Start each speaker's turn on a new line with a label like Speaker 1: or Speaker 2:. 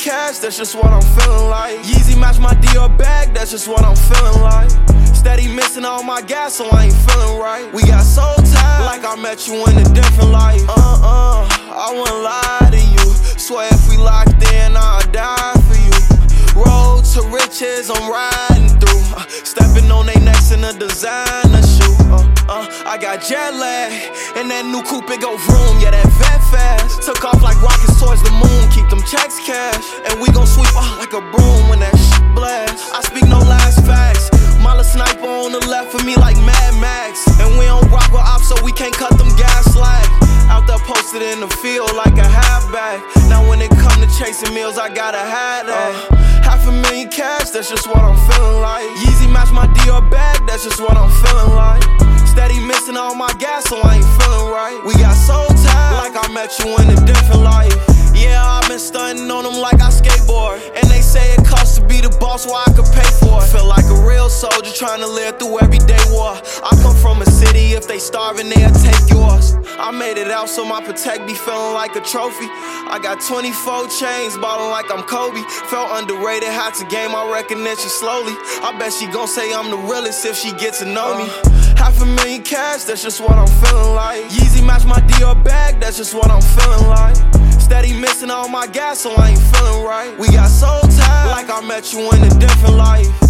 Speaker 1: cash, that's just what I'm feeling like. Yeezy match my Dior bag, that's just what I'm feeling like. Steady missing all my gas, so I ain't feeling right. We got so tired, like I met you in a different life. I wouldn't lie to you. Swear if we locked in, I'll die for you. Road to riches, I'm riding through. Stepping on they necks in a designer shoe. I got jet lag, and that new coupe, it go vroom. Yeah, that vet fast. Took off like rockets towards the moon. Keep them checks cash, and we gon' sweep like a broom when that shit blast. I speak no last facts. Mala sniper on the left of me like Mad Max. And we don't rock with ops, so we can't cut them gas slack. Out there posted in the field like a halfback. Now when it come to chasing meals, I gotta have that. $500,000 cash, that's just what I'm feeling like. Yeezy match my Dior bag, that's just what I'm feeling like. Steady missing all my gas, so I ain't feeling right. We got so tired, like I met you in a different life. Yeah, I've been stunting on them like I skateboard. And they say it costs to be the boss, why I could pay for it. Feel like a real soldier trying to live through everyday war. I come from a city, if they starving, they'll take yours. I made it out, so my Protect be feeling like a trophy. I got 24 chains, ballin' like I'm Kobe. Felt underrated, had to gain my recognition slowly. I bet she gon' say I'm the realest if she get to know me. $500,000 cash, that's just what I'm feeling like. Yeezy match my Dior bag, that's just what I'm feeling like. Steady missing all my gas, so I ain't feeling right. We got so tired, like I met you in a different life.